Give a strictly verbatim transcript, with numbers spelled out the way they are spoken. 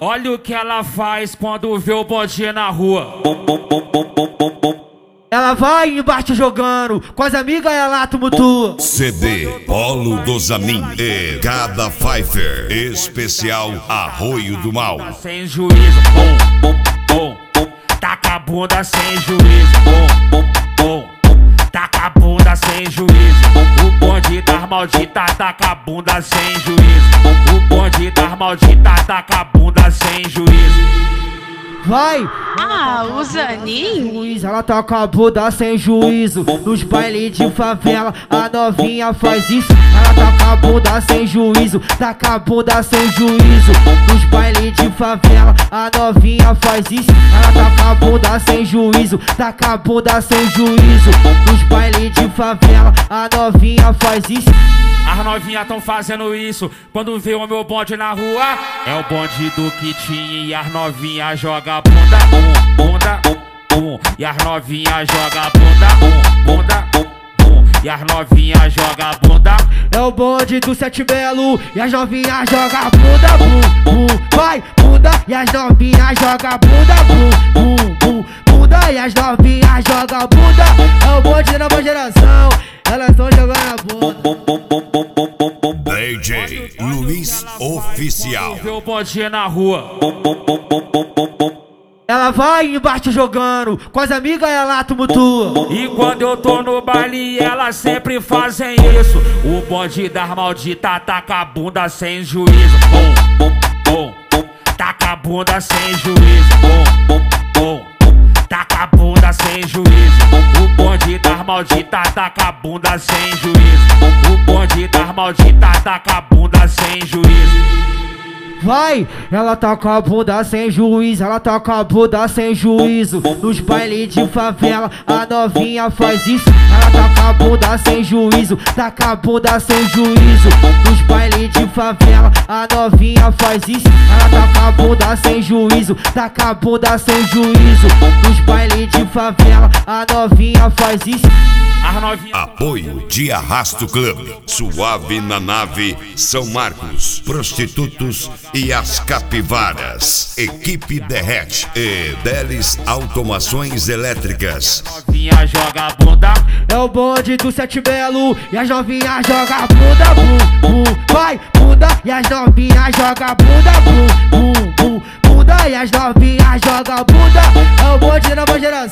Olha o que ela faz quando vê o bonde na rua. Ela vai embaixo jogando, com as amigas ela tumultua. C D Polo dos Amin e Cada Pfeiffer, especial Arroio do Mal. Sem juízo, bom, bom, bom. Taca a bunda sem juízo, bom, bom, bom. Taca a bunda sem juízo. O bonde das malditas taca a bunda sem juízo. O bonde das malditas taca a bunda sem juízo. Vai! Ah, o Zanin? Ela toca a bunda sem juízo. Nos bailes de favela, a novinha faz isso. Ela toca a bunda sem juízo. Taca a bunda sem juízo. Nos bailes de favela, a novinha faz isso. Ela toca a bunda sem juízo. Taca a bunda sem juízo. Nos bailes de favela, a novinha faz isso. As novinhas tão fazendo isso quando vê o meu bonde na rua. É o bonde do Kitinho e as novinhas joga bunda, bum, bunda, bum, bum. E as novinhas joga bunda, bum, bunda, bum, bum. E as novinhas joga bunda. É o bonde do Sete Belo e as novinhas joga bunda, bum, bum. Vai, bunda e as novinhas joga bunda, bum, bum, bum. Bunda e as novinhas joga bunda. É o bonde da nova geração, elas tão jogando a bunda. D J Luiz Oficial. Vê o bonde na rua. Ela vai embaixo jogando, com as amigas ela tumultua. E quando eu tô no baile, elas sempre fazem isso. O bonde das malditas taca a bunda sem juízo. Bom, bom, bom, bom. Taca a bunda sem juízo. Bom, bom, bom, bom. Taca a bunda sem juízo. O bonde das malditas taca a bunda sem juízo. O bonde das malditas taca a bunda sem juízo. Vai, ela toca a bunda sem juízo, ela toca a bunda sem juízo. Nos bailes de favela, a novinha faz isso. Ela toca a bunda sem juízo, taca a bunda sem juízo. Nos bailes de favela, a novinha faz isso. Ela toca a bunda sem juízo, taca a bunda sem juízo. Nos bailes de favela, a novinha faz isso. As novinhas... Apoio de Arrasto Club, Suave na Nave, São Marcos, Prostitutos e as Capivaras, Equipe Derrete e Delis Automações Elétricas. Novinha joga bunda. É o bonde do Sete Belo e as novinhas joga bunda, bum, bum. Vai, bunda e as novinhas joga bunda, bum, bum, bum. Bunda e as novinhas joga bunda. É o bonde da nova geração.